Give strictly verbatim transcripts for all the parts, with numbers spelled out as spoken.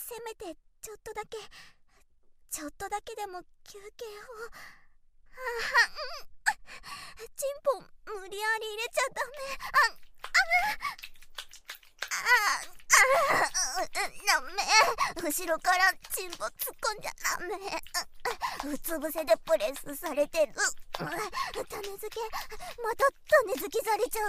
せめてちょっとだけちょっとだけでも休憩を。ああ、チンポ無理やり入れちゃダメ。ああああダメ。後ろからチンポ突っ込んじゃダメ。うつ伏せでプレスされてる。種付けまた種付けされちゃう。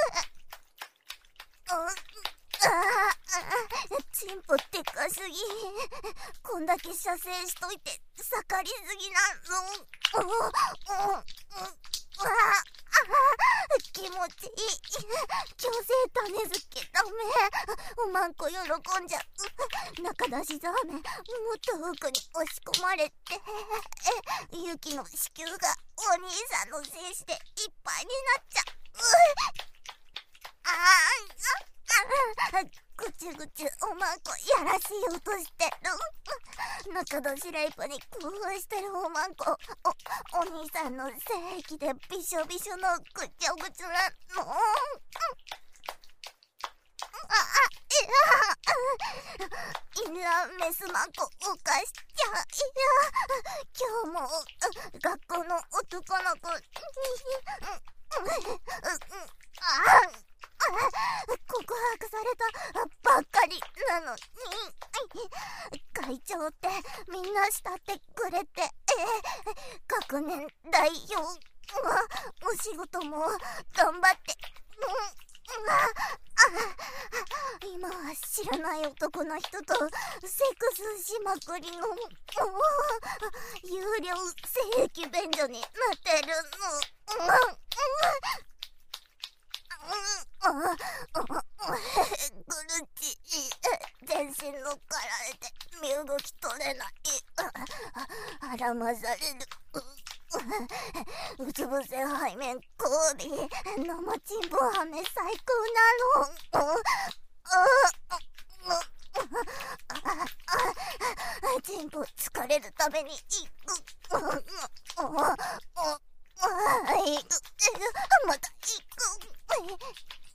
ああ、チンポでかすぎ。こんだけ射精しといて盛りすぎなの。ああ、気持ちいい。強制種付けダメ。おまんこ喜んじゃう。中出しザーメンもっと奥に押し込まれて、ユキの子宮がお兄さんの精子でいっぱいになっちゃう。ああ、ぐちゅぐちゅおまんこやらしようとしてる。中出しライプに興奮してるおまんこ、お、お兄さんの精液でびしょびしょのぐちょぐちょなの。ああ、いや、インナーメスマンコおかしちゃ。いや、今日も学校の男の子にあ告白されたばっかりなのに、会長ってみんな慕ってくれて、学年代表お仕事も頑張って、今は知らない男の人とセックスしまくりの有料性液便所になってるの。苦しい。全身乗っかられて身動き取れない。あらまされる。うつ伏せ背面交尾生チンポはめ最高なの。チンポ疲れるために行く。また行く。